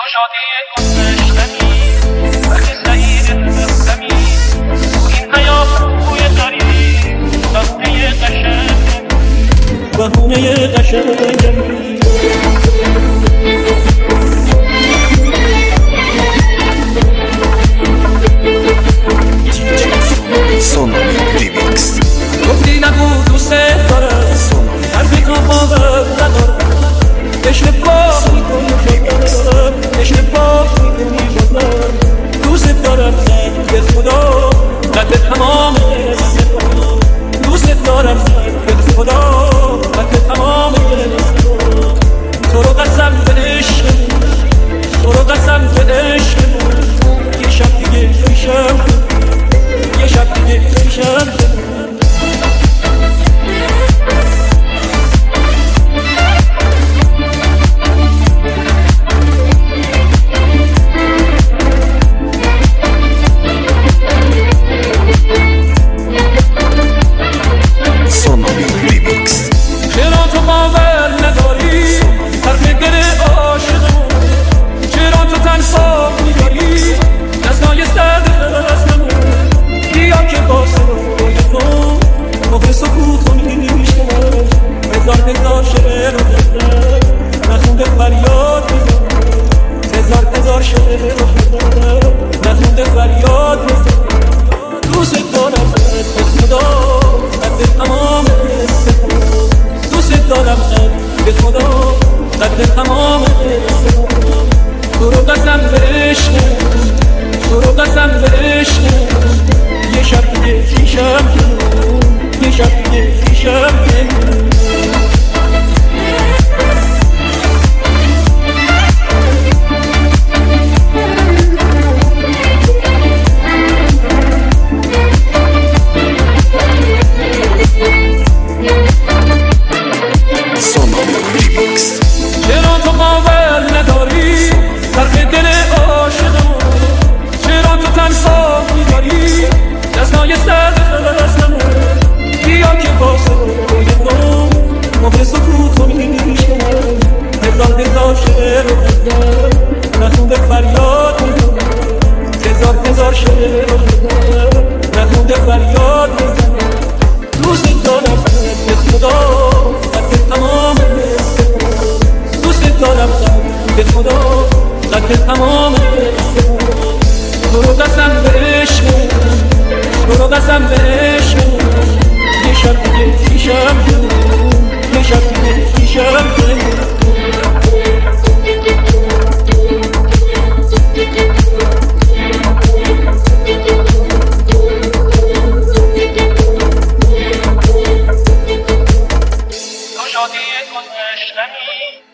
شادی گذشتنی وقتی سعید رفتمی تو این حیات روی داری بهونه قشنگمی سونامی ریمیکس. گفتی نگو دوست دارم حرفی تو باور ندارم اشتباه میکنی بازم اشتباه میکنی بازم دوست دارم زن به خدا قد تمام دوست دارم زن به خدا قد تمام تو رو قسم به عشق تو رو قسم به عشق یه شب دیگه پیشم یه شب دیگه پیشم هزار شعر رو بردم نخونده فریاد بزن هزار شعر رو بردم نخونده فریاد بزن دوست دارم به خدا قد تمام دوست دارم به خدا قد تمام تو رو قسم به عشق تو رو قسم به عشق یه شب دیگه پیشم یه شب دیگه پیشم چرا تو باور نداری طرف دل عاشقم چرا تو تنها می‌داری دستای سرد خستم بیا که با صدای تو موقع سکوت رو میشکنم هزار شعر رو بردم نخونده فریاد میکنم هزار شعر رو بردم نخونده فریاد میکنم دوست دارم به خدا قد تمام دارم به خدا قد تمام تو رو قسم به عشق تو رو قسم به عشق یه شب دیگه پیشم یه شب دیگه پیشم تو شادی گذشتنی